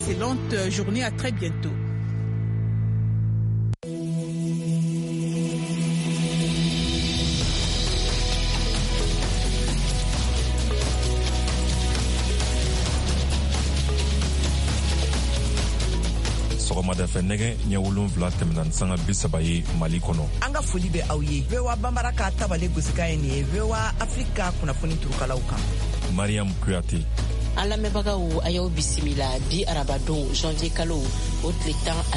Excellente journée, à très bientôt. Sɔgɔmada fɛ nɛgɛ ɲɛ 7 tɛmɛna ni sanga 30 ye Mali kɔnɔ. An ka foli bɛ aw ye. VOA Bambara ka tabale gosika ye nin ye. VOA Afrika kunnafoni turukalaw kan. Mariam Kuyate. An lamɛnbagaw a y'aw bisimila bi arabadon janvier kalo o tile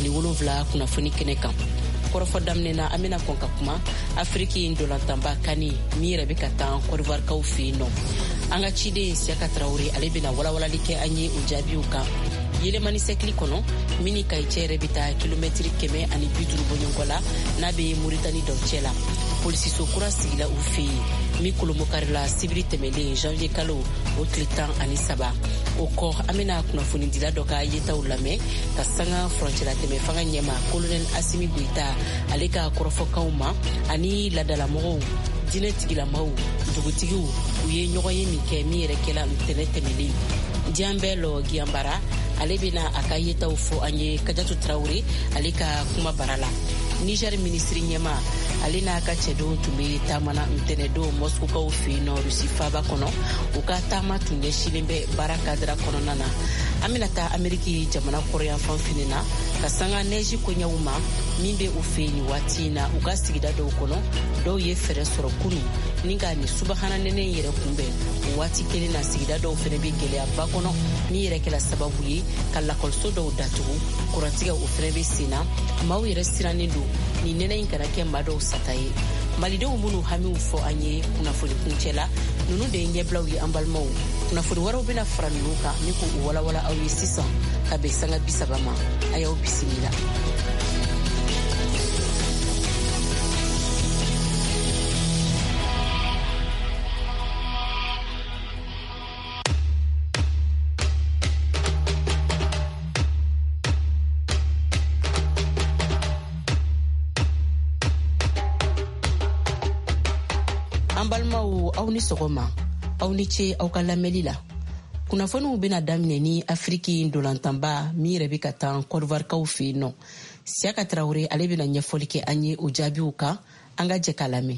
17 kunnafoni kɛnɛ kan. Kɔrɔfɔ daminɛ na an bɛna kɔn ka kuma Afriki ndolantanba kani min yɛrɛ bɛ ka taa Côte d'Ivoire fɛ yen nɔ. An ka ciden Siaka Traoré ale bɛna walawalali kɛ an ye o jaabiw kan. Yɛlɛmani sɛkili kɔnɔ mini Kayicɛ yɛrɛ bɛ taa kilomɛtiri 150 bɔ ɲɔgɔn la n'a bɛ Moritani dɔw cɛ la. Polisiso kura sigila u fɛ yen min Kolombo karila sibiri tɛmɛlen janvier kalo o tile 13. O kɔ an bɛna kunnafonidila dɔ ka yetaw lamɛn ka sanga frontière tɛmɛ fanga ɲɛma Colonel Asimi Goïta ale ka kɔrɔfɔkanw ma ani ladalamɔgɔw dinɛtigilamɔgɔw dugutigiw u ye ɲɔgɔn ye min kɛ min yɛrɛ kɛla ntɛnɛ tɛmɛlen. Dianbelo Giambara ale bɛna a ka yetaw fɔ an ye Kadiatou Traoré ale ka kuma bara la. Niger ministre ɲɛma ale n'a ka cɛdenw tun bɛ taamana ntɛnɛdon Moscoukaw fɛ yen nɔ Rusi faaba kɔnɔ u ka taama tun ɲɛsilen bɛ baara kadira kɔnɔna na. An bɛna taa Ameriki jamana kɔrɔyanfan fini na ka sanga neige koɲɛw ma min bɛ u fɛ yen nin waati in na u ka sigida dɔw kɔnɔ dɔw ye fɛɛrɛ sɔrɔ kunu ni ka nin subahana nɛnɛ yɛrɛ kunbɛn o waati kelen na sigida dɔw fɛnɛ bɛ gɛlɛyaba kɔnɔ min yɛrɛ kɛla sababu ye ka lakɔliso dɔw datugu kurantigɛ o fɛnɛ bɛ sen na maaw yɛrɛ sirannen don nin nɛnɛ in kana kɛ maa dɔw sata ye. Malidenw minnu hamiw fɔ an ye kunnafoni kuncɛ la nunu de ye ɲɛbilaw ye an balimaw. Kunnafoni wɛrɛw bɛna fara ninnu kan ni k'u walawala aw ye sisan ka bɛn sanga 30 ma a y'aw bisimila. An balimaw aw ni sɔgɔma aw ni ce aw ka lamɛnli la. Kunnafoniw bɛna daminɛ ni Afriki ndolantanba min yɛrɛ bɛ ka taa Côte d'Ivoire fɛ yen nɔ. Siaka Traoré ale bɛna ɲɛfɔli kɛ an ye o jaabiw kan an ka jɛ ka lamɛn.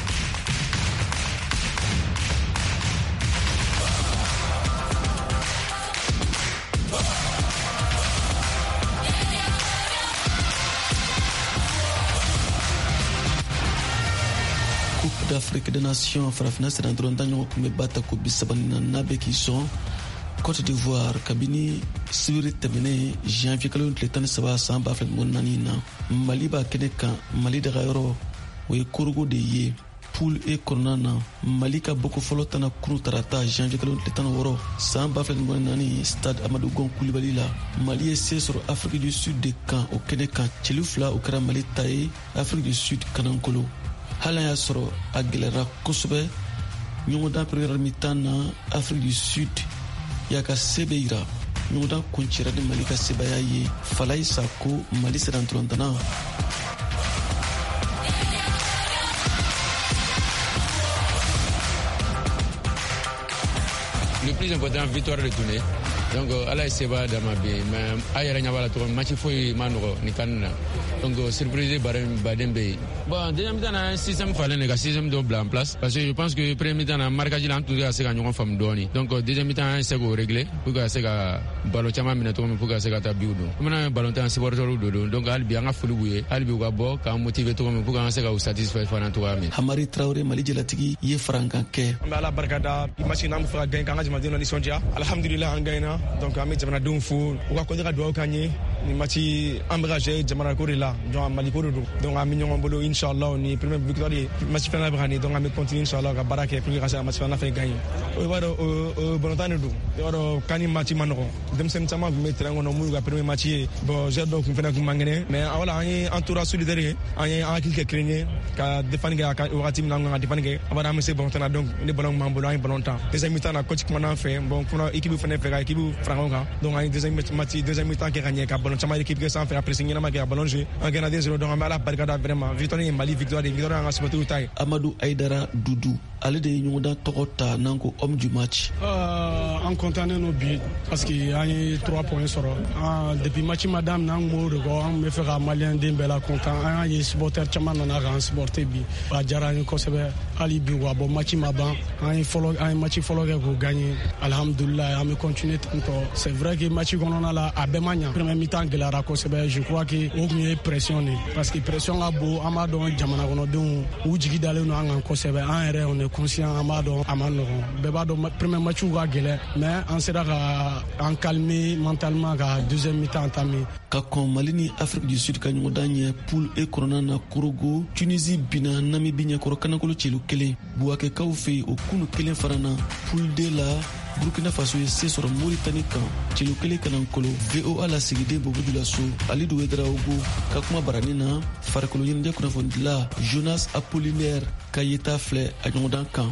Coupe d'Afrique des Nations farafina sera ndronda ɲɔgɔn kun bɛ bata ko 34 bɛ k'i sɔn Côte d'Ivoire kabini sibiri tɛmɛnen janvier kalo tile 13 san 2024 na. Mali b'a kɛnɛ kan Mali daga yɔrɔ o ye korogo de ye. Poule E kɔnɔna na Mali ka boko fɔlɔ tana kunu tarata janvier kalo tile 16 san 2024 stade Amadou Gon Coulibaly la. Mali ye se sɔrɔ Afrique du Sud de kan o kɛnɛ kan cɛli 2 o kɛra Mali ta ye Afrique du Sud kanankolo. Hali y'a sɔrɔ a gɛlɛra kosɛbɛ ɲɔgɔndan première mi-temps na Afrique du Sud y'a ka se bɛ yira ɲɔgɔndan kuncɛra ni Mali ka sebaya ye. Falayi Sako Mali sera ntolantana. Le plus important, victoire de tournée. Donc, ala seba dama bien, mais ayara nyabala to match foi manogo ni kanna. Donc, surprise baden be. Bon, deuxième temps, un système fallait négocier système de blanc en place parce que je pense que premier temps, marquage là tout assez gagné en femme doni. Donc, deuxième temps, c'est go régler pour que c'est ga ballon chama minato pour que c'est ga tabiudo. Comme un ballon temps c'est bordeaux dodo. Donc, al bien a fulubuye, al bi ga bo ka motiver to pour que c'est ga satisfait fan to ami. Hamari Traoré Mali jelatigi ye frankan ke. Ala barkada machine am fra gain kanga jama ni sonja. Alhamdulillah an gaina. Donc, ami jamana dum fu o ka ko ga do kanye ni match embragé jamana ko la. Donc, Mali ko do. Donc, ami ñongo bolo inshallah ni premier victoire match final brani donc am continue inshallah ka baraka pour que match final fait gagner o wado o bonotane do wado kani match manoko dem sem sama mettre ngono mu ga premier match bon j'ai donc fena ko mangene mais wala ani entourage solidaire ani en quelque craigner ka défendre ka o team na nga défendre ke abana monsieur bon tana donc ni bon mambo ani bon temps deuxième mi-temps na coach comment fait bon pour équipe fena fait équipe franco donc ani deuxième mi-temps qui gagner ka bon ballon caman équipe kɛ sanfɛ après c'est ɲɛnama kɛ a ballon joué an gagné 2-0 donc an bɛ Ala barikada vraiment victoire ye Mali victoire an ka supporteriw ta ye. Amadou Aïdara Doudou ale de ye ɲɔgɔndan tɔgɔ ta n'an ko homme du match. An content no bi parce que an ye 3 points sɔrɔ depuis match ma daminɛ an kun b'o de kɔ an bɛ fɛ ka malien den bɛɛ la content an y'a ye supporter caman nana k'an supporter bi a diyara an ye kosɛbɛ hali bi wa bon match ma ban an ye match fɔlɔ kɛ k'o gagner alhamdulillah an bɛ continuer tantɔ c'est vrai que match kɔnɔna la a bɛɛ ma ɲa premier mi-temps gɛlɛyara kosɛbɛ je crois que o tun ye pression de parce que pression ka bon an b'a dɔn jamana kɔnɔdenw u jigi dalen don an kan kosɛbɛ an yɛrɛ on est conscient an b'a dɔn a ma nɔgɔn bɛɛ b'a dɔn premier match ka gɛlɛn mais an sera ka an calmer mentalement ka deuxième mi-temps entamer. Ka kɔn Mali ni Afrique du Sud ka ɲɔgɔndan ɲɛ poule E kɔnɔna na Korogo Tunisie bina Namibie ɲɛkɔrɔ kanakolo celu 1 Bouakekaw fɛ o kunu 1 farana poule D la Burkina Faso ye se sɔrɔ Mauritanie kan celu 1 kanankolo VOA la sigiden Bobo Dioulasso Alidou Ouedraogo ka kuma barani na farikolo ɲɛnajɛ kunnafonidila Jonas Apollinaire Kayeta filɛ a ɲɔgɔndan kan.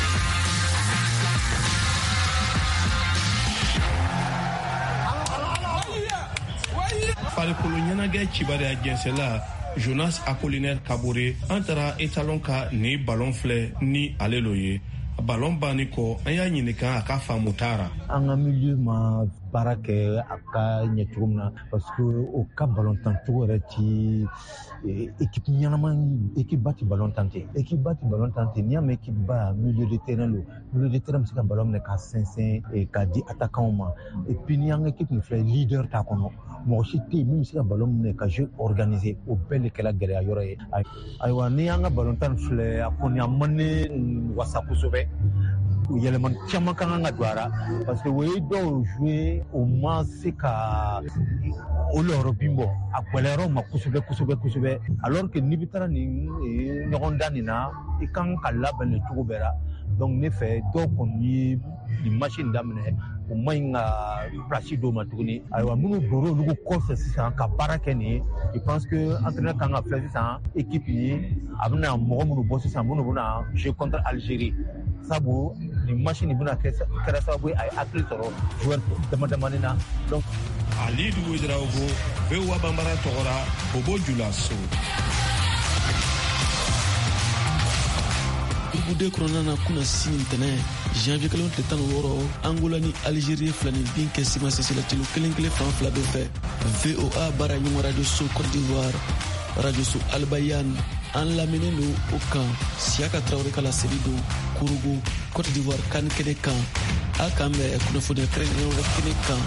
farikolo ɲɛnajɛ cibariya jɛnsɛla Jonas Apollinaire Kabore an tara étalon ka ni ballon filɛ ni ale lo ye ballon banni kɔ an y'a ɲininka a ka faamu taara. An ka milieu ma baara kɛ a ka ɲɛ cogo min na parce que o ka ballon tan cogo yɛrɛ ti équipe ɲɛnama équipe ba ti ballon tan tɛ équipe ba ti ballon tan tɛ n'i y'a mɛn équipe ba milieu de terrain lo milieu de terrain bɛ se ka ballon minɛ ka sɛnsɛn k'a di attaquant ma et puis n'i y'an ka équipe nin filɛ leader t'a kɔnɔ mɔgɔ si tɛ yen min bɛ se ka ballon minɛ ka jeu organiser o bɛɛ de kɛra gɛlɛya yɔrɔ ye ayiwa n'i y'an ka ballon tan filɛ a kɔni a man ne wasa kosɛbɛ yɛlɛma caman ka kan ka don a la parce que o ye dɔw jouer o ma se ka o lɔrɔ bin bɔ a gɛlɛyara o ma kosɛbɛ alors que n'i bɛ taara nin ɲɔgɔndan nin na i kan ka labɛn nin cogo bɛɛ la donc ne fɛ dɔw kɔni ye nin match in daminɛ o ma ɲi ka place dɔw ma tuguni ayiwa minnu donna olu kɔfɛ sisan ka baara kɛ nin ye je pense que entraîneur kan ka filɛ sisan équipe ye a bɛna mɔgɔ minnu bɔ sisan minnu bɛna jouer contre Algérie sabu nin match nin bɛna kɛra sababu ye a ye hakili sɔrɔ joueur damadamanin na donc Alidou Ouedraogo VOA Bambara tɔgɔra Bobo Dioulasso. Bude kɔnɔna na kuna sini ntɛnɛ janvier kalo tile 16 Angola ni Algérie filani bin kɛ sima sisi la celu 1 fan fila bɛɛ fɛ VOA bara ɲɔgɔn radio so Côte d'Ivoire radio so Albayan an lamɛnnen don o kan Siaka Traoré ka laseli don Korogo Côte d'Ivoire kan kɛnɛ kan a kan bɛ kunnafoniya kɛrɛnkɛrɛnnen wɛrɛ kɛnɛ kan.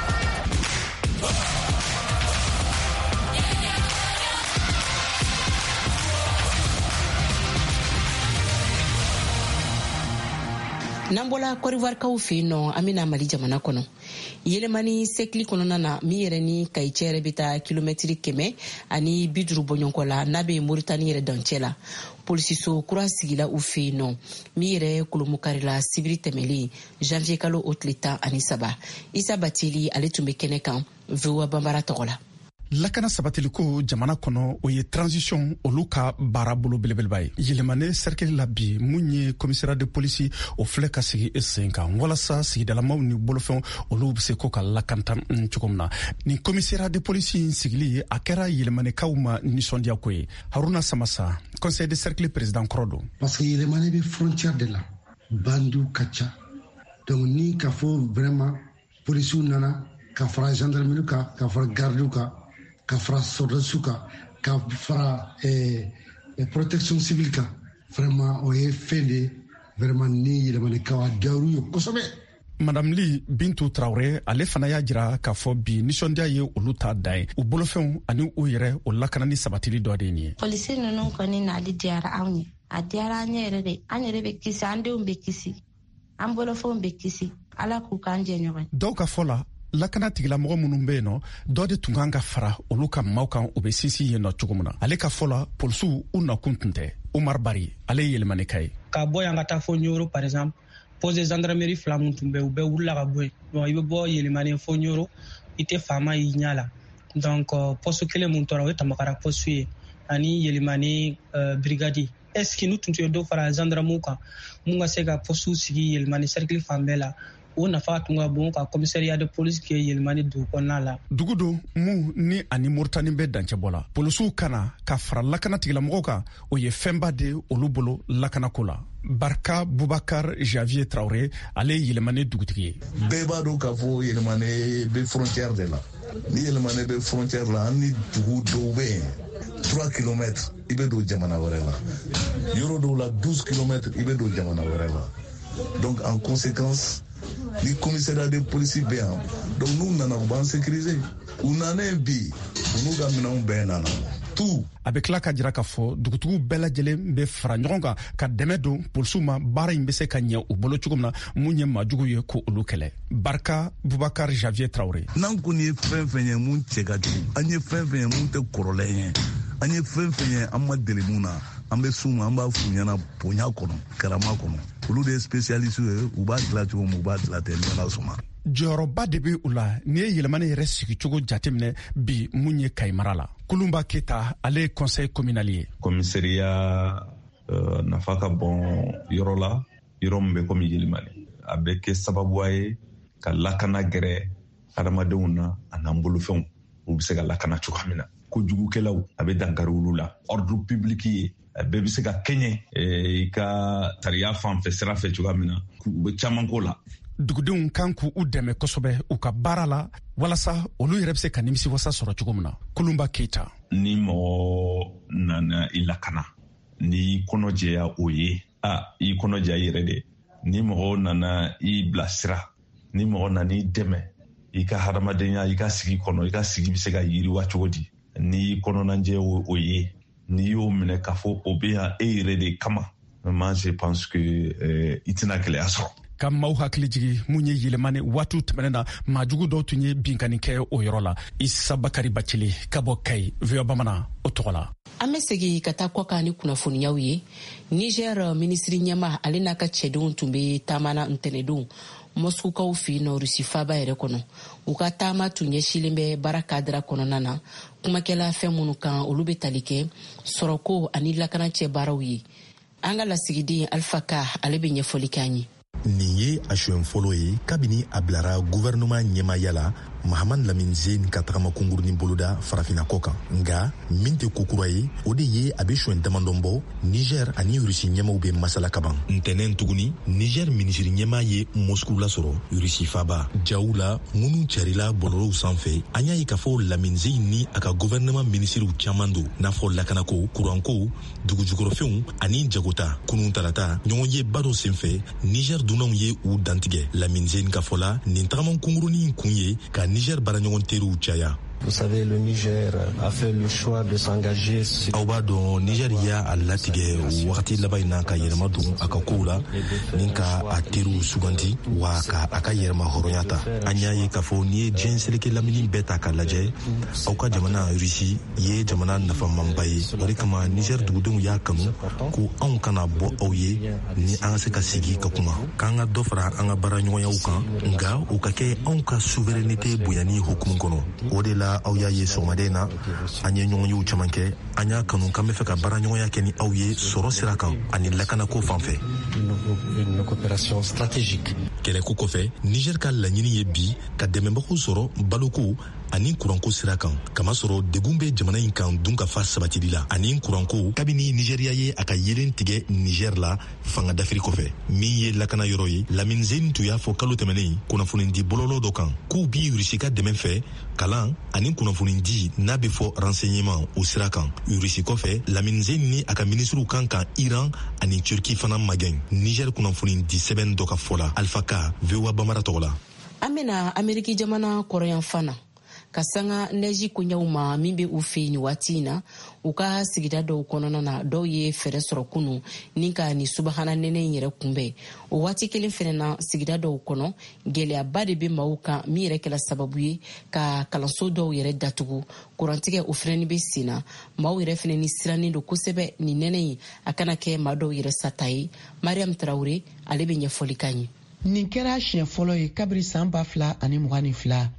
n'an bɔla kɔriwarikaw fɛ yen nɔ an bɛna Mali jamana kɔnɔ yɛlɛmani sekili kɔnɔna na min yɛrɛ ni Kayicɛ yɛrɛ bɛ taa kilomɛtiri 150 bɔ ɲɔgɔn la n'a bɛ Moritani yɛrɛ dancɛ la polisiso kura sigila u fɛ yen nɔ min yɛrɛ kolomukari la sibiri tɛmɛlen janvier kalo o tile 13 Isa Bateli ale tun bɛ kɛnɛ kan VOA Bambara tɔgɔ la. Lakana sabatiliko jamana kɔnɔ o ye transition olu ka baara bolo belebeleba ye yɛlɛmane cercle la bi mun ye commissariat de police o filɛ ka sigi sen kan walasa sigidalamaw ni bolofɛnw olu bɛ se ko ka lakanta cogo min na nin commissariat de police in sigili a kɛra yɛlɛmanekaw ma nisɔndiya ko ye Haruna Samasa conseil de cercle président kɔrɔ don parce que yɛlɛmane bɛ frontière de la bandiw ka ca donc ni ka fɔ vraiment policiw nana ka fara gendarmerie kan ka fara gardiw kan ka fara soldats kan ka fara protection civile kan vraiment o ye fɛn de vraiment ni yɛlɛmanekaw a diyar'u ye kosɛbɛ. Madame Li Bintou Traoré ale fana y'a jira k'a fɔ bi nisɔndiya ye olu ta dan ye u bolofɛnw ani u yɛrɛ o lakanani sabatili dɔ de ye. Polisi ninnu kɔni nali diyara anw ye a diyara an ye yɛrɛ de an yɛrɛ bɛ kisi an denw bɛ kisi an bolofɛnw bɛ kisi ala k'u k'an jɛ ɲɔgɔn. Dɔw ka fɔ la lakana tigilamɔgɔ minnu bɛ yen nɔ dɔ de tun kan ka fara olu ka maaw kan u bɛ sinsin yen nɔ cogo min na ale ka fɔ la polisiw u nakun tun tɛ Umar Bari ale ye yɛlɛmaneka ye. Ka bɔ yan ka taa fɔ Ɲoro par exemple poste gendarmerie 2 min tun bɛ u bɛɛ wulila ka bɔ yen donc i bɛ bɔ yɛlɛmanen fɔ Ɲoro i tɛ faama y'i ɲɛ la donc poste kelen min tora o ye Tamakara poste ye ani yɛlɛmanen brigade est ce que n'u tun tɛ dɔ fara gendarmew kan mun ka se ka poste sigi yɛlɛmanen cercle fan bɛɛ la o nafa tun ka bon ka commissariat de police kɛ yɛlɛmani dugu kɔnɔna la. dugu do mu ni ani Moritani bɛ dancɛ bɔ la. polisiw kana ka fara lakana tigilamɔgɔw kan o ye fɛnba de olu bolo lakanako la. Barka Boubacar Javier Traoré ale yɛlɛmani dugutigi ye. bɛɛ b'a dɔn k'a fɔ yɛlɛmani bɛ frontière de la. ni yɛlɛmani bɛ frontière la an ni dugu dɔw bɛ yen 3 kilomètres i bɛ don jamana wɛrɛ la. yɔrɔ dɔw la 12 kilomètres i bɛ don jamana wɛrɛ la. donc en conséquence ni commissariat de police bɛ yan donc n'u nana u b'an sécuriser u nanen bi u n'u ka minɛnw bɛɛ nana tout. a bɛ tila ka jira k'a fɔ dugutigiw bɛɛ lajɛlen bɛ fara ɲɔgɔn kan ka dɛmɛ don polisiw ma baara in bɛ se ka ɲɛ u bolo cogo min na mun ye maajugu ye ko olu kɛlɛ. Barka Boubacar Javier Traoré. n'an kɔni ye fɛn fɛn ye mun cɛ ka jugu an ye fɛn fɛn ye mun tɛ kɔrɔlen ye an ye fɛn fɛn ye an ma deli mun na an bɛ s'u ma an b'a f'u ɲɛna bonya kɔnɔ karama kɔnɔ olu de ye spécialiste ye u b'a dilan cogo min u b'a dilan ten n'Ala sɔnna. jɔyɔrɔba de bɛ u la ni ye yɛlɛmani yɛrɛ sigicogo jateminɛ bi mun ye Kayi mara la. Kulumba Keta ale ye conseil communal ye. commissariat nafa ka bon yɔrɔ la yɔrɔ min bɛ komi yɛlɛmani a bɛ kɛ sababu ye ka lakana gɛrɛ adamadenw na a n'an bolofɛnw u bɛ se ka lakana cogoya min na. kojugukɛlaw a bɛ dankari olu la. ordre public ye a bɛɛ bɛ se ka kɛɲɛ i ka tariya fan fɛ sira fɛ cogoya min na u bɛ caman ko la. dugudenw kan k'u dɛmɛ kosɛbɛ u ka baara la walasa olu yɛrɛ bɛ se ka nimisiwasa sɔrɔ cogo min na. Kulumba Keita. ni mɔgɔ nana i lakana ni kɔnɔ jɛya o ye i kɔnɔ jɛya i yɛrɛ de. ni mɔgɔ nana i bilasira ni mɔgɔ nana i dɛmɛ i ka hadamadenya i ka sigi kɔnɔ i ka sigi bɛ se ka yiriwa cogo di. ni kɔnɔnajɛ o ye n'i y'o minɛ k'a fɔ o bɛ yan e yɛrɛ de kama moi je pense que i tɛna gɛlɛya sɔrɔ. ka maaw hakili jigi mun ye yɛlɛmani waatiw tɛmɛnen na maajugu dɔw tun ye binkani kɛ o yɔrɔ la. Isa Bakari Bacili ka bɔ Kayi VOA Bamanan o tɔgɔ la. An bɛ segi ka taa kɔ kan ni kunnafoniyaw ye. Niger minisiri ɲɛma ale n'a ka cɛdenw tun bɛ taamana ntɛnɛndon Moskukaw fɛ yen nɔ Rusi faaba yɛrɛ kɔnɔ. U ka taama tun ɲɛsilen bɛ baara kadira kɔnɔna na. Kumakɛla fɛn minnu kan olu bɛ tali kɛ sɔrɔko ani lakana cɛ baaraw ye. An ka lasigiden Alpha Ka ale bɛ ɲɛfɔli k'an ye. nin ye a suɲɛ fɔlɔ ye kabini a bilara gouvernement ɲɛmaaya la Mahamani Lamine Zeni ka tagama kungurunin boloda farafinna kɔ kan. Nga min tɛ kokura ye o de ye a bɛ suɲɛ damadɔn bɔ Niger ani Rusi ɲɛmaw bɛ masala ka ban. Ntɛnɛn tuguni Niger minisiri ɲɛmaa ye Moscou lasɔrɔ Rusi faba jaw la minnu carila bɔlɔlɔw sanfɛ. An y'a ye k'a fɔ Lamine Zeni ni a ka gouvernement minisiriw caman don n'a fɔ lakanako kuranko dugujukɔrɔfɛnw ani jagota kunun talata ɲɔgɔn ye ba dɔ senfɛ Niger dunanw ye u dantigɛ. Lamine Zeni ka fɔ la nin tagaman kungurunin kun ye ka Niger baraɲɔgɔn teriw caya. Vous savez, le Niger a fait le choix de s'engager sur... Aw b'a dɔn Niger y'a a latigɛ wagati laban in na ka yɛlɛma don a ka kow la ni ka a teriw suganti wa ka a ka yɛrɛma hɔrɔnya ta. An y'a ye k'a fɔ n'i ye diɲɛ seleke lamini bɛɛ ta k'a lajɛ aw ka jamana Rusi ye jamana nafamanba ye. O de kama Niger dugudenw y'a kanu ko anw kana bɔ aw ye ni an ka se ka sigi ka kuma k'an ka dɔ fara an ka baaraɲɔgɔnyaw kan nka o ka kɛ anw ka souveraineté bonyani hukumu kɔnɔ. O de la aw y'a ye sɔgɔmaden na an ye ɲɔgɔn yew caman kɛ an y'a kanu k'an bɛ fɛ ka baaraɲɔgɔnya kɛ ni aw ye sɔrɔ sira kan ani lakanako fan fɛ. Une coopération stratégique. Kɛlɛko kɔfɛ Niger ka laɲini ye bi ka dɛmɛbagaw sɔrɔ baloko ani kuranko sira kan kamasɔrɔ degun bɛ jamana in kan dun ka fa sabatili la ani kuranko kabini Nigeria ye a ka yelen tigɛ Niger la fanga dafiri kɔfɛ min ye lakana yɔrɔ ye. Lamine Zeni tun y'a fɔ kalo tɛmɛnen kunnafoni di bɔlɔlɔ dɔ kan k'u bi Rusi ka dɛmɛ fɛ kalan ani kunnafoni di n'a bɛ fɔ renseignement o sira kan. Rusi kɔfɛ Lamine Zeni ni a ka ministriw kan Iran ani Turki fana magɛn. Niger kunnafoni di sɛbɛn dɔ ka fɔ la. Alpha Ka VOA Bamara tɔgɔ la. An bɛna Ameriki jamana kɔrɔyan fana ka sanga neji kunyaw ma min bɛ u fɛ yen waati in na u ka sigida dɔw kɔnɔna na dɔw ye fɛɛrɛ sɔrɔ kunu ni ka ni subahana nɛnɛ in yɛrɛ kunbɛn. O waati kelen fɛnɛ na sigida dɔw kɔnɔ gɛlɛyaba de bɛ maaw kan min yɛrɛ kɛla sababu ye ka kalanso dɔw yɛrɛ datugu. Kurantigɛ o fɛnɛ bɛ sen na maaw yɛrɛ fɛnɛ ni sirannen don kosɛbɛ ni nɛnɛ in a kana kɛ maa dɔw yɛrɛ sata ye. Mariam Traoré ale bɛ ɲɛfɔli kan ye. Nin kɛra siɲɛ fɔlɔ ye kabiri san 2022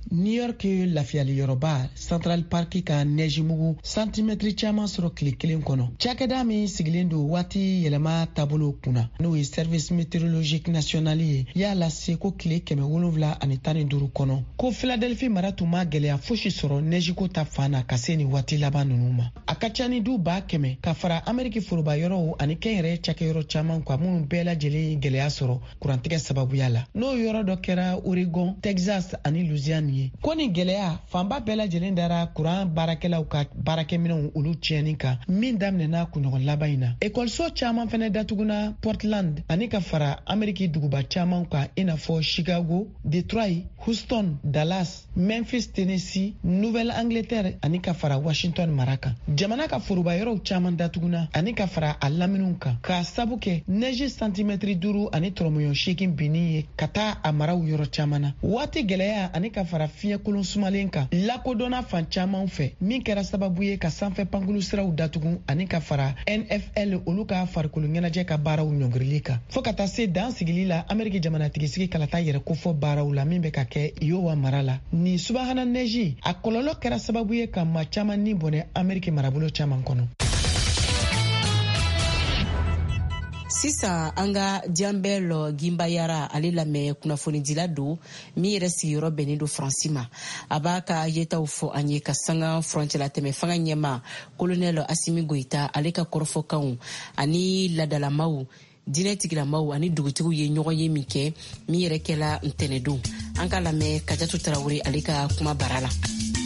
New York lafiyali yɔrɔba Central Park ka neige mugu santimètre caman sɔrɔ tile kelen kɔnɔ. Cakɛda min sigilen don waati yɛlɛma taabolo kunna n'o ye service météorologique national ye y'a lase ko tile 715 kɔnɔ ko Philadelphie mara tun ma gɛlɛya fosi sɔrɔ neige ko ta fan na ka se ni waati laban ninnu ma. A ka ca ni du 100,000 ka fara Amérique foroba yɔrɔw ani kɛnyɛrɛ cakɛyɔrɔ caman ka minnu bɛɛ lajɛlen gɛlɛya sɔrɔ kurantigɛ sababuya la. N'o yɔrɔ dɔ kɛra Oregon, Texas ani Louisiane ye. Ko ni gɛlɛya fanba bɛɛ lajɛlen dara kuran baarakɛlaw ka baarakɛminɛw olu tiɲɛni kan min daminɛna kunɲɔgɔn laban in na. Ekɔliso caman fɛnɛ datuguna Portland ani ka fara Amérique duguba caman kan i n'a fɔ Chicago, Detroit, Houston, Dallas, Memphis, Tennessee, Nouvelle-Angleterre ani ka fara Washington mara kan. Jamana ka foroba yɔrɔw caman datuguna ani ka fara a laminɛw kan k'a sabu kɛ neige santimètre 5 ani tɔrɔmɔɲɔ 8 binni ye ka taa a maraw yɔrɔ caman na. Waati gɛlɛya ani ka fara fiɲɛ kolon sumalen kan lakodɔnna fan caman fɛ min kɛra sababu ye ka sanfɛ pankulu siraw datugu ani ka fara NFL olu ka farikolo ɲɛnajɛ ka baaraw ɲɔngirili kan fo ka taa se dan sigili la Amérique jamanatigisi kalata yɛrɛ kofɔ baaraw la min bɛ ka kɛ Iowa mara la. Ni subahana neige a kɔlɔlɔ kɛra sababu ye ka maa caman ni bɔnɛ Amérique marabolo caman kɔnɔ. Sisan an ka Diambel Gimbayara ale lamɛn kunnafonidila don min yɛrɛ sigiyɔrɔ bɛnnen don Faransi ma. A b'a ka yetaw fɔ an ye ka sanga frontière tɛmɛ fanga ɲɛma Colonel Assimi Goïta ale ka kɔrɔfɔkanw ani ladalamaw diinɛ tigilamaw ani dugutigiw ye ɲɔgɔn ye min kɛ min yɛrɛ kɛla ntɛnɛdon. An ka lamɛn Kajatu Tarawele ale ka kuma bara la.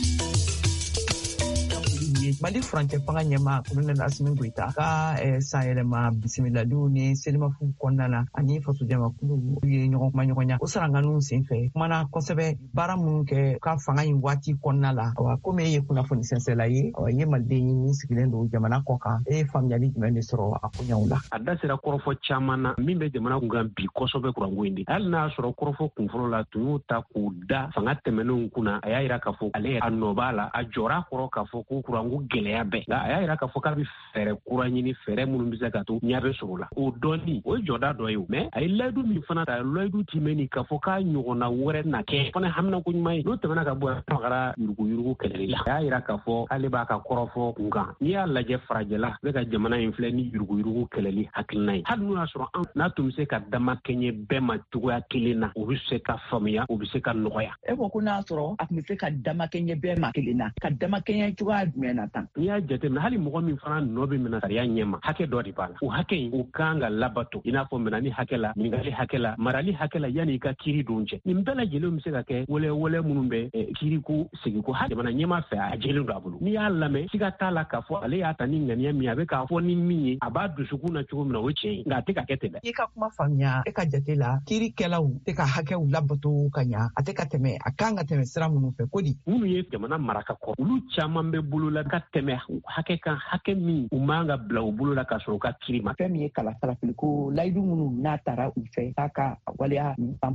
Mali furancɛ fanga ɲɛma Colonel Assimi Goïta ka san yɛlɛma bisimilaliw ni selimafu kɔnɔna na ani fasojamakulu ye ɲɔgɔn kuma ɲɔgɔnya o saranganiw senfɛ kumana kosɛbɛ baara minnu kɛ ka fanga in waati kɔnɔna la komi e ye kunnafoni sɛnsɛla ye ye maliden ye min sigilen don jamana kɔ kan e ye faamuyali jumɛn de sɔrɔ a koɲɛw la. A da sera kɔrɔfɔ caman na min bɛ jamana kun kan bi kosɛbɛ kuranko in de hali n'a y'a sɔrɔ kɔrɔfɔ kunfɔlɔ la tun y'o ta k'o da fanga tɛmɛnenw kunna a y'a yira k'a fɔ ale a nɔ b'a la a jɔra kɔrɔ k'a fɔ ko kuranko gɛlɛya bɛɛ nka a y'a yira k'a fɔ k'a bɛ fɛɛrɛ kura ɲini fɛɛrɛ minnu bɛ se ka to ɲɛ bɛ sɔrɔ la o dɔnni o ye jɔda dɔ ye o mɛ a ye layidu min fana ta layidu timɛ k'a fɔ k'a ɲɔgɔnna wɛrɛ na kɛ fana haminako ɲuman ye n'o tɛmɛna ka bɔ tagara yuruguyurugu kɛlɛli la a y'a yira k'a fɔ k'ale b'a ka kɔrɔfɔ kunkan n'i y'a lajɛ farajɛla bɛ ka jamana in filɛ ni yuruguyurugu kɛlɛli hakilina ye hali n'o y'a sɔrɔ an n'a tun bɛ se ka dama kɛɲɛ bɛɛ ma cogoya kelen na o bɛ se ka faamuya o bɛ se ka nɔgɔya. E ko n'a sɔrɔ a tun bɛ se ka dama kɛɲɛ bɛɛ ma kelen na ka dama kɛɲɛ cogoya jumɛn na tan. N'i y'a jateminɛ hali mɔgɔ min fana nɔ bɛ minɛ sariya ɲɛma hakɛ dɔ de b'a la o hakɛ in o kan ka labato i n'a fɔ minɛni hakɛ la ɲininkali hakɛ la marali hakɛ la yanni i ka kiiri don cɛ nin bɛɛ lajɛlen bɛ se ka kɛ wɛlɛwɛlɛ minnu bɛ kiiriko segiko hali jamana ɲɛma fɛ a jɛlen don a bolo n'i y'a lamɛn siga t'a la k'a fɔ ale y'a ta ni ŋaniya min a bɛ k'a fɔ ni min ye a b'a dusukun na cogo min na o ye tiɲɛ ye nka a tɛ ka kɛ ten dɛ. I ka kuma faamuya e ka jate la kiirikɛlaw tɛ ka hakɛw labato ka ɲa a tɛ ka tɛmɛ a kan ka tɛmɛ sira minnu fɛ ko di. minnu ye jamana maraka kɔrɔ olu caman bɛ bolo la ka tɛmɛ hakɛ kan hakɛ min u man ka bila u bolo la k'a sɔrɔ u ka kiiri ma. Fɛn min ye kalafili ko layidu minnu n'a taara u fɛ k'a ka waleya san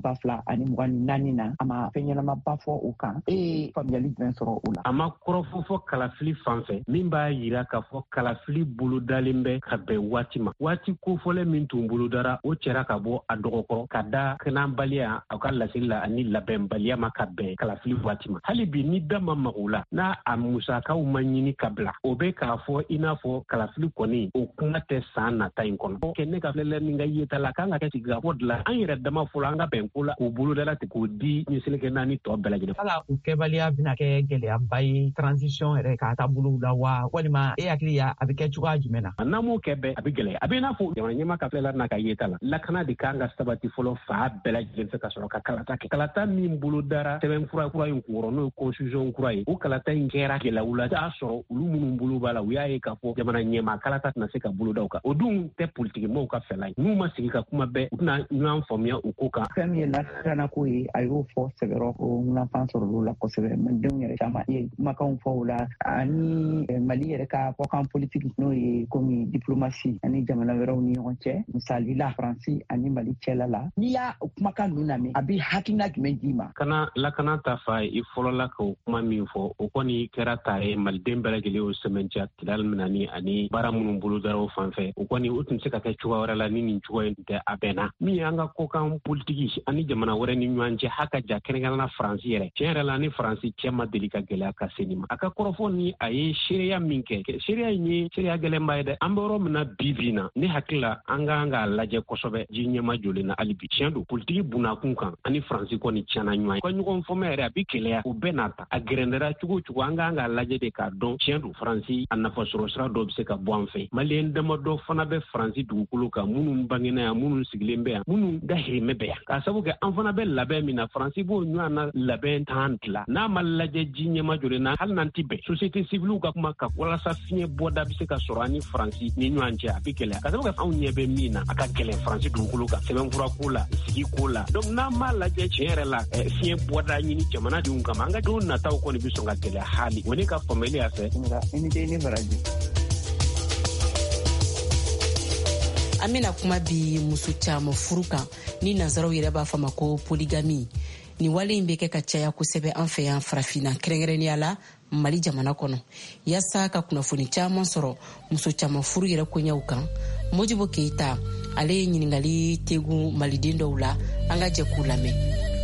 2024 na a ma fɛn ɲɛnamaba fɔ o kan e ye faamuyali jumɛn sɔrɔ o la. A ma kɔrɔfɔ fɔ kalafili fan fɛ min b'a yira k'a fɔ kalafili bolodalen bɛ ka bɛn waati ma waati kofɔlen min tun bolodara o cɛra ka bɔ a dɔgɔkɔrɔ ka da kɛnɛbaliya a ka laseli la ani labɛnbaliya ma ka bɛn kalafili waati ma hali bi ni da ma mago la n'a a musakaw ma ɲini ka bila o bɛ k'a fɔ i n'a fɔ kalafili kɔni o kuma tɛ san nata in kɔnɔ kɛ ne ka filɛ ni ka yeta la k'an ka kɛ sigikafɔ dilan an yɛrɛ dama fɔlɔ an ka bɛn ko la k'o bolodala ten k'o di ɲɛsilikɛ naani tɔ bɛɛ lajɛlen. Ala o kɛbaliya bɛna kɛ gɛlɛyaba ye transition yɛrɛ k'a taabolo la wa walima e hakili ya a bɛ kɛ cogoya jumɛn na. N'an m'o kɛ bɛɛ a bɛ gɛlɛya a bɛ n'a fɔ jamana ɲɛma ka filɛ la n'a ka yeta la lakana de kan ka sabati fɔlɔ fa bɛɛ lajɛlen fɛ ka sɔrɔ ka kalata kɛ kalata min bolodara sɛbɛn kura in kunkɔrɔ n'o ye constitution kura ye o kalata in kɛra gɛlɛyaw la t'a sɔrɔ olu minnu bolo b'a la u y'a ye k'a fɔ jamana ɲɛma kalata tɛna se ka boloda u kan o dun tɛ politiki maaw ka fɛla ye n'u ma sigi ka kuma bɛɛ u tɛna ɲɔgɔn faamuya u ko kan. Fɛn min ye lakanako ye a y'o fɔ sɛbɛrɛ o ŋunafan sɔrɔ olu la kosɛbɛ malidenw yɛrɛ caman ye kumakanw fɔ o la ani Mali yɛrɛ ka fɔkan politiki n'o ye komi diplomasi ani jamana wɛrɛw ni ɲɔgɔn cɛ misali la Faransi ani Mali cɛla la n'i y'a kumakan ninnu lamɛn a bɛ hakilina jumɛn d'i ma. Kana lakana ta fa i fɔlɔ la k'o kuma min fɔ o kɔni kɛra ta ye maliden bɛɛ lajɛlen o sɛmɛntiya kidal minani ani baara minnu bolo daraw fan fɛ o kɔni o tun se ka kɛ cogoya wɛrɛ la ni nin cogoya in tɛ a bɛnna min an ka kokan politiki ani jamana wɛrɛ ni ɲɔgɔn cɛ ha ka ja kɛrɛnkɛrɛnna faransi yɛrɛ tiɲɛ yɛrɛ la ni faransi cɛ ma deli ka gɛlɛya ka se nin ma a ka kɔrɔfɔ ni a ye seereya min kɛ seereya in ye seereya gɛlɛnba ye dɛ an bɛ yɔrɔ min na bi na ne hakili la an ka k'a lajɛ kosɛbɛ ji ɲɛma jɔlen na hali bi tiɲɛ don politiki bunakun kan ani faransi kɔni tiɲɛna ɲɔgɔn ye ka ɲɔgɔn fɔmɛ yɛrɛ a bi keleya o bɛɛ n'a ta a gɛrɛndɛra cogo cogo an ka k'a lajɛ de k'a dɔn tiɲɛ don faransi a nafasɔrɔ sira dɔ bɛ se ka bɔ an fɛ maliyɛn damadɔ fana bɛ faransi dugukolo kan minnu bangena yan minnu sigilen bɛ yan minnu dahirimɛ bɛ yan k'a sabu kɛ an fana bɛ labɛn min na faransi b'o ɲɔgɔn na labɛn tan tila n'a ma lajɛ ji ɲɛma jɔlen na hali n'an ti bɛn société civile ka kuma ka walasa fiɲɛ bɔda bɛ se ka sɔrɔ ani faransi ni ɲɔgɔn cɛ a bɛ gɛlɛya k'a sabu kɛ anw ɲɛ bɛ min na a ka gɛlɛn faransi dugukolo kan sɛbɛnfura ko la sigi ko la donc n'an m'a lajɛ tiɲɛ yɛrɛ la fiɲɛ bɔda ɲini jamanadenw kama an ka denw nataw kɔni bɛ sɔn ka gɛlɛya hali o ne ka faamuyali y'a fɛ an bena kuma bi muso caaman furu kan ni nazaraw yɛrɛ b'a fɔ ma ko poligami ni wale in bɛ kɛ ka caya kosɛbɛ an fɛ yan farafina kɛrɛnkɛrɛnnenya la mali jamana kɔnɔ yaasa ka kunnafoni caaman sɔrɔ muso caaman furu yɛrɛ koɲɛw kan Modibo Keita ale ye ɲiningali tegu maliden dɔw la an ka jɛ k'u lamɛn.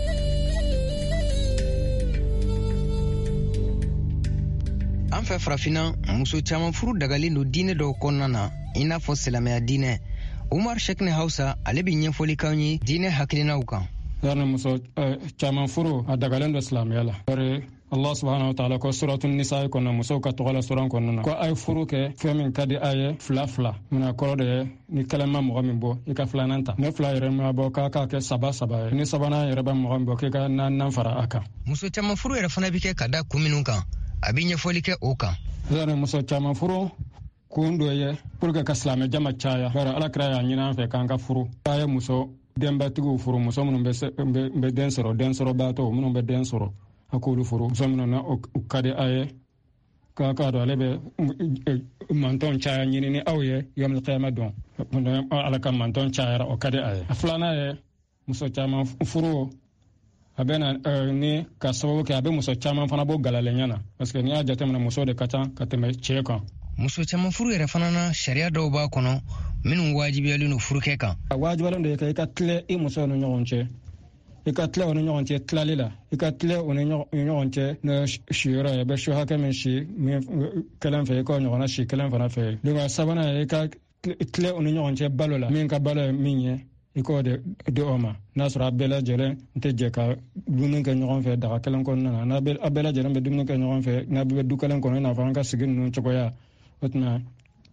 An fɛ farafina muso caaman furu dagalen do diinɛ dɔw kɔnɔna na i n'a fɔ silamɛya diinɛ. Umar Shekne Hausa ale bi ɲɛfɔli k'anw ye diinɛ hakilinaw kan. Yarni muso caaman furu a dagalen do silamɛya la. Bari Allah subhanahu wa ta'ala ko suratun nisa kɔnɔ musow ka tɔgɔ la suran kɔnɔna na ko a ye furu kɛ fɛn min ka di a ye fila mina kɔrɔ de ye ni kelen ma mɔgɔ min bɔ i ka filanan ta ne fila yɛrɛ ma bɔ k'a kɛ saba ye ni sabanan yɛrɛ bɛ mɔgɔ min bɔ k'i ka naaninan fara a kan. Muso caaman furu yɛrɛ fana bi kɛ ka da kun minnu kan a bi ɲɛfɔli kɛ o kan. Yarni muso caaman furu kun dɔ ye pour que ka silamɛ jama caya bari alakira y'a ɲini an fɛ k'an ka furu k'a ye muso denbatigiw furu muso minnu bɛ den sɔrɔbaatɔw minnu bɛ den sɔrɔ a k'olu furu muso minnu na o ka di a ye k'a dɔn ale bɛ mantɔn caya ɲini ni aw ye yɔmil qiyama dɔn ala ka mantɔn cayara o ka di a ye a filanan ye muso caman furu a bɛ na ni ka sababu kɛ a bɛ muso caman fana bɔ galalenya na parce que n'i y'a jateminɛ muso de ka ca ka tɛmɛ cɛ kan. Muso caman furu yɛrɛ fana na sariya dɔw b'a kɔnɔ minnu wajibiyalen do furukɛ kan. A wajibiyalen do i ka tile i musow ni ɲɔgɔn cɛ i ka tile o ni ɲɔgɔn cɛ tilali la i ka tile o ni ɲɔgɔn cɛ ne siyɔrɔ ye i bɛ su hakɛ min si kelen fɛ i k'o ɲɔgɔnna si kelen fana fɛ donc sabanan ye i ka tile o ni ɲɔgɔn cɛ balo la min ka balo ye min ye i k'o de di o ma n'a sɔrɔ a bɛɛ lajɛlen tɛ jɛ ka dumuni kɛ ɲɔgɔn fɛ daga kelen kɔnɔna na a bɛɛ lajɛlen bɛ dumuni kɛ ɲɔgɔn fɛ n'a bɛ du kelen kɔnɔ i n'a fɔ an ka sigi ninnu cogoya o tuma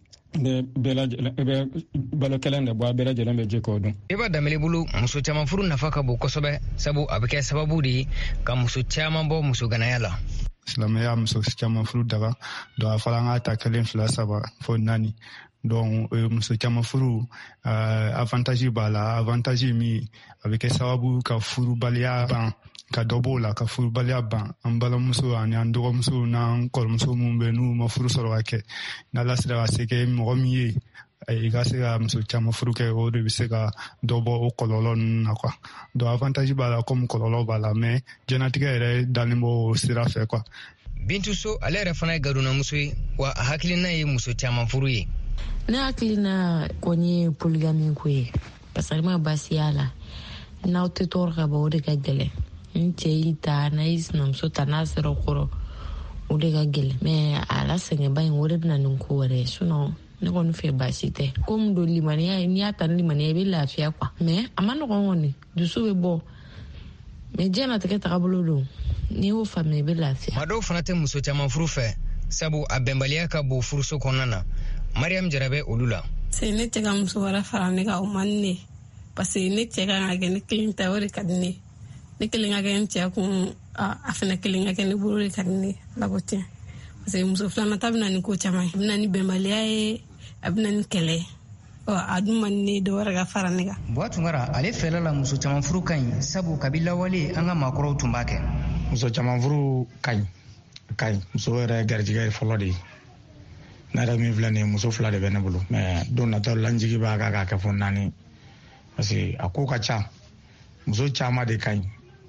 bɛ balo kelen de bɔ a bɛɛ lajɛlen bɛ jɛ k'o dun. I b'a damele bolo muso caman furu nafa ka bon kosɛbɛ sabu a bɛ kɛ sababu de ye ka muso caman bɔ muso ganaya la. Silamɛya muso caman furu daga donc a fɔra an k'a ta 1 2 3 fo 4 donc muso caman furu avantage b'a la avantage min a bɛ kɛ sababu ka furubaliya ban ka dɔ b'o la ka furubaliya ban an balimamuso ani an dɔgɔmuso n'an kɔrɔmuso minnu bɛ n'u ma furu sɔrɔ ka kɛ n'ala sera ka se kɛ mɔgɔ min ye i ka se ka muso caman furu kɛ o de bɛ se ka dɔ bɔ o kɔlɔlɔ ninnu na quoi donc avantage b'a la comme kɔlɔlɔ b'a la mais diɲɛnatigɛ yɛrɛ dalen b'o sira fɛ quoi. Bintu So ale yɛrɛ fana ye gadonamuso ye wa a hakilina ye muso caman furu ye. Ne hakilina kɔni ye poligami ko ye parce que ma basi y'a la n'aw tɛ tɔɔrɔ ka bɔ o de ka gɛlɛn n cɛ y'i ta n'a y'i sinamuso ta n'a sera kɔrɔ o de ka gɛlɛn mais a la sɛgɛnba in o de bɛna nin ko wɛrɛ ye sinon ne kɔni fɛ baasi tɛ komi don limaniya ye n'i y'a ta ni limaniya i bɛ lafiya quoi mais a ma nɔgɔn kɔni dusu bɛ bɔ mais diɲɛnatigɛ tagabolo don n'i y'o faamuya i bɛ lafiya. Maa dɔw fana tɛ muso caman furu fɛ sabu a bɛnbaliya ka bon furuso kɔnɔna na Mariam Jarabe olu la. C'est ne tɛ ka muso wɛrɛ fara ne kan o man di ne parce que ne cɛ kan ka kɛ ne kelen ta o de ka di ne ne kelen ka kɛ n cɛ kun a fana kelen ka kɛ ne bolo de ka di ne lako tiɲɛ parce que muso filanan ta bɛna ni ko caman ye a bɛna ni bɛnbaliya ye a bɛna ni kɛlɛ ye a dun man di ne dɔ wɛrɛ ka fara ne kan. Buwa Tunkara ale fɛla la muso caman furu ka ɲi sabu kabi lawale an ka maakɔrɔw tun b'a kɛ. Muso caman furu ka ɲi muso yɛrɛ garijɛgɛ ye fɔlɔ de ye ne yɛrɛ min filɛ nin ye muso 2 de bɛ ne bolo mais don nataw la n jigi b'a kan k'a kɛ fɔ 4 parce que a ko ka ca muso caman de ka ɲi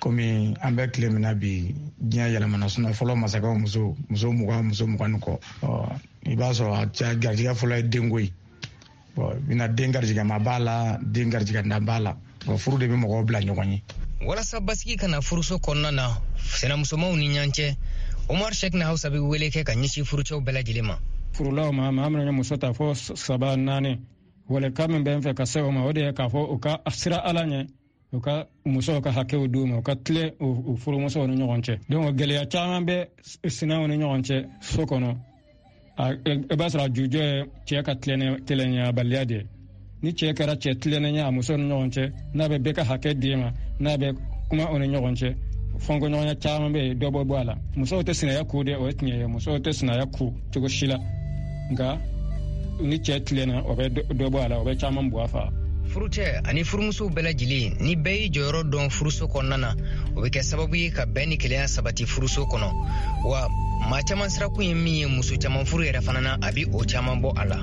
komi an bɛ tile min na bi diɲɛ yɛlɛmana fɔlɔ masakɛw muso 20 kɔ i b'a sɔrɔ a cɛ garijɛgɛ fɔlɔ ye denko ye bina den garijɛgɛma b'a la den garijɛgɛndan b'a la furu de bɛ mɔgɔw bila ɲɔgɔn ye. walasa basigi kana furuso kɔnɔna na sinamusomaw ni ɲɔgɔn cɛ Omar Shekna Hausa bɛ wele kɛ ka ɲɛsin furucɛw bɛɛ lajɛlen ma. furulaw ma maa min ye muso ta fɔ 3 4 wale ka min bɛ n fɛ ka se o ma o de ye k'a fɔ u ka sira ala ɲɛ u ka musow ka hakɛw d'u ma u ka tile u furumusow ni ɲɔgɔn cɛ donc gɛlɛya caman bɛ sinaw ni ɲɔgɔn cɛ so kɔnɔ i b'a sɔrɔ jujɔ ye cɛ ka tilenniyabaliya de ye ni cɛ kɛra cɛ tilennenya a muso ni ɲɔgɔn cɛ n'a bɛ bɛɛ ka hakɛ di ma n'a bɛ kuma o ni ɲɔgɔn cɛ fɔnko ɲɔgɔnya caman bɛ yen dɔ bɔ a la musow tɛ sinaya ku de o ye tiɲɛ ye musow tɛ sinaya ku cogo si la nka ni cɛ tilenna o bɛ dɔ bɔ a la o bɛ caman bɔ a fa. furucɛ ani furumusow bɛɛ lajɛlen ni bɛɛ y'i jɔyɔrɔ dɔn furuso kɔnɔna na o bɛ kɛ sababu ye ka bɛn ni kelenya sabati furuso kɔnɔ wa maa caman sirakun ye min ye muso caman furu yɛrɛ fana na a bi o caman bɔ a la.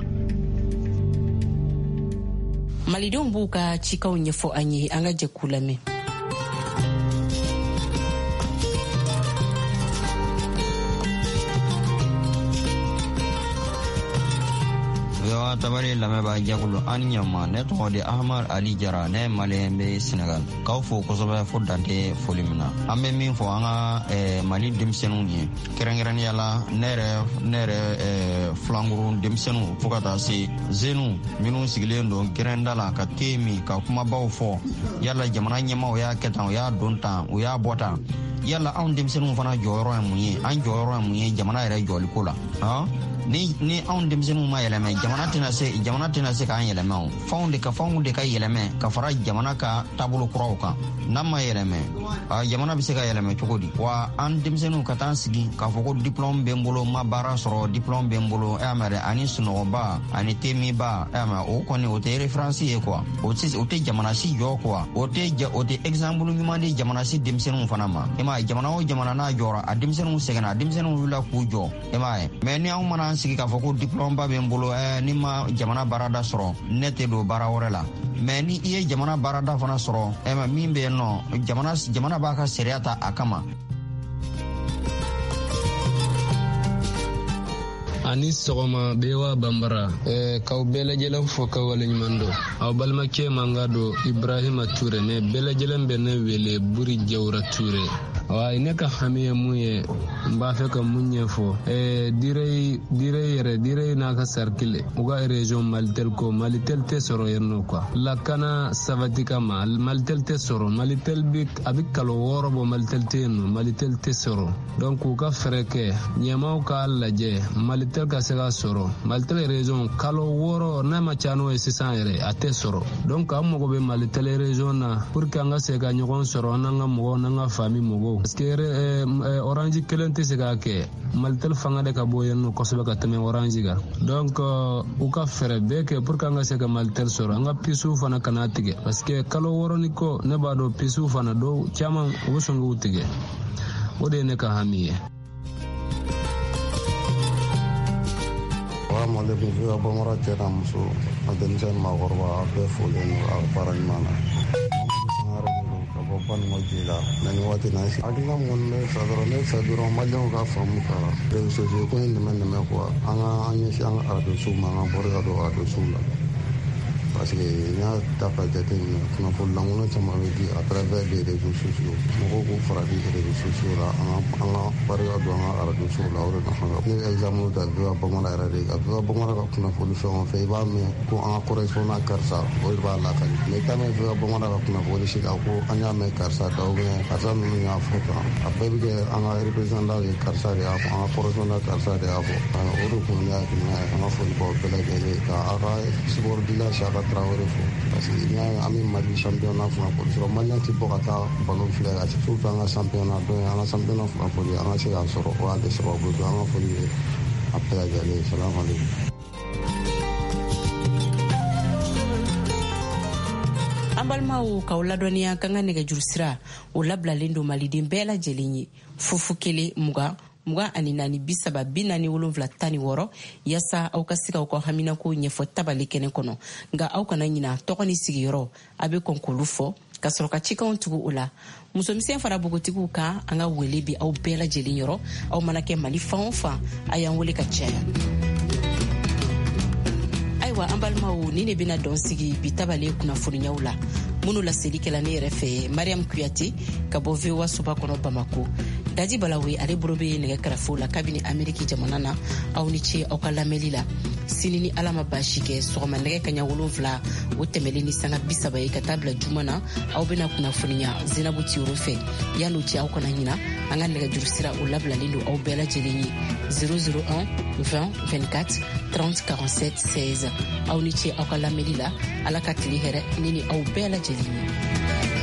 malidenw b'u ka cikaw ɲɛfɔ an ye an ka jɛ k'u lamɛn. tabari lamɛnbaa jɛkulu ani ɲama ne tɔgɔ de Ahmad Ali Jara ne maliyɛn bɛ Senegal k'aw fo kosɛbɛ fo dante foli min na an bɛ min fɔ an ka Mali denmisɛnninw ye kɛrɛnkɛrɛnnenya la ne yɛrɛ filanguru denmisɛnninw fo ka taa se zenu minnu sigilen don gɛrɛnda la ka te min ka kumabaw fɔ yala jamana ɲɛmaaw y'a kɛ tan u y'a don tan u y'a bɔ tan yala anw denmisɛnninw fana jɔyɔrɔ ye mun ye an jɔyɔrɔ ye mun ye jamana yɛrɛ jɔliko la ni anw denmisɛnninw ma yɛlɛmɛ jamana tɛna se k'an yɛlɛmɛ o fanw de ka yɛlɛmɛ ka fara jamana ka taabolo kuraw kan n'an ma yɛlɛmɛ jamana bɛ se ka yɛlɛmɛ cogo di wa an denmisɛnninw ka taa sigi k'a fɔ ko diplôme bɛ n bolo ma baara sɔrɔ diplôme bɛ n bolo ani sunɔgɔba ani temiba o kɔni o tɛ référence ye quoi o tɛ jamana si jɔ quoi o tɛ exemple ɲuman di jamana si denmisɛnninw fana ma i m'a ye jamana o jamana n'a jɔra a denmisɛnninw sɛgɛnna a denmisɛnninw wulila k'u jɔ i m'a ye mais ni anw mana sigi k'a fɔ ko diplôme ba bɛ n bolo ni ma jamana baarada sɔrɔ ne tɛ don baara wɛrɛ la mais ni i ye jamana baarada fana sɔrɔ min bɛ yen nɔ jamana b'a ka sariya ta a kama. ani sɔgɔma bewa bambara k'aw bɛɛ lajɛlen fɔ ka waleɲuman dɔn aw balimakɛ manga don Ibrahima Ture ne bɛɛ lajɛlen bɛ ne wele Buri Jawura Ture wa ne ka hami ye mun ye n b'a fɛ ka mun ɲɛfɔ dire n'a ka sarikile u ka région Malitel ko Malitel tɛ sɔrɔ yen nɔ quoi lakana sabati kama Malitel tɛ sɔrɔ Malitel a bɛ kalo 6 bɔ Malitel tɛ yen nɔ Malitel tɛ sɔrɔ donc u ka fɛrɛ kɛ ɲɛmaaw k'a lajɛ Malitel ka se ka sɔrɔ Malitel région kalo 6 n'a ma ca n'o ye sisan yɛrɛ a tɛ sɔrɔ donc an mago bɛ Malitel région na pour que an ka se ka ɲɔgɔn sɔrɔ an n'an ka mɔgɔw n'an ka famille mɔgɔw parce que orange kelen tɛ se k'a kɛ Malitel fanga de ka bɔ yen nɔ kosɛbɛ ka tɛmɛ orange kan donc u ka fɛrɛ bɛɛ kɛ pour que an ka se ka Malitel sɔrɔ an ka pisiw fana kana tigɛ parce que kalo 6 ni kɔ ne b'a dɔn pisiw fana dɔw caman u bɛ sɔn k'u tigɛ o de ye ne ka hami ye. Assalamualaikum juga bamara cɛna muso a denmisɛn maakɔrɔba a bɛɛ folen don a baara ɲuman na sangare don ka bɔ Banuŋɔ ji la mais ni waati na hakilina min kɔni bɛ fɛ dɔrɔn ne fɛ dɔrɔn maliyɛnw ka faamu ka réseaux sociaux ko in nɛmɛ quoi an ɲɛsin an ka arajosow ma an ka bɔri ka don arajosow la parce que n y'a ta ka jateminɛ kunnafoni lankolon caman bɛ di à travers les réseaux sociaux mɔgɔw k'u farati réseaux sociaux la an ka bari ka don an ka arajosow la o de nafa ka bon ne bɛ exemple ta Viva Bamara yɛrɛ de ka Viva Bamara ka kunnafoni fɛn o fɛn i b'a mɛn ko an ka correspondant karisa o de b'a lakali mais i t'a mɛn Viva Bamara ka kunnafoni si la ko an y'a mɛn karisa da ou bien karisa ninnu y'a fɔ tan a bɛɛ bɛ kɛ an ka représentant de karisa de y'a fɔ an ka correspondant karisa de y'a fɔ o de kun ne hakilina ye an ka foli b'aw bɛɛ lajɛlen ka a ka sport village a ka Traoré fo parce que n'i y'a ye an bɛ Mali championnat kunnafoni sɔrɔ maliyɛn tɛ bɔ ka taa ballon filɛ ka surtout an ka championnat donc an ka championnat kunnafoni an ka se k'a sɔrɔ o y'ale sababu ye an ka foli ye a bɛɛ lajɛlen salamu aleykum. an balimaw k'aw ladɔnniya kan ka nɛgɛjuru sira o labilalen don maliden bɛɛ lajɛlen ye 01 20 24 30 47 16 yaasa aw ka se k'aw ka haminako ɲɛfɔ tabali kɛnɛ kɔnɔ nka aw kana ɲina tɔgɔ ni sigiyɔrɔ a bɛ kɔn k'olu fɔ ka sɔrɔ ka cikanw tugu o la musomisɛn fara bogotigiw kan an ka wele bi aw bɛɛ lajɛlen yɔrɔ aw mana kɛ mali fan o fan a y'an wele ka caya. Ayiwa an balimaw ni ne bɛna dɔn sigi bi tabale kunnafoniyaw la minnu laselikɛla ne yɛrɛ fɛ Mariam Kuyate ka bɔ VOA Suba kɔnɔ Bamako. Daji Balawe ale bolo bɛ nɛgɛ kɛrɛfɛw la kabini Ameriki jamana na aw ni ce aw ka lamɛnli la. Sini ni Ala ma baasi kɛ sɔgɔma nɛgɛ kaɲa 7 o tɛmɛlen ni sanga 30 ye ka taa bila juma na aw bɛna kunnafoniya Zinabu Tiyoro fɛ yan'o cɛ aw kana ɲina an ka nɛgɛjuru sira o labilalen don aw bɛɛ lajɛlen ye 001 20 24 30 47 16 aw ni ce aw ka lamɛnli la Ala ka tile hɛrɛ ne ni aw bɛɛ lajɛlen ye.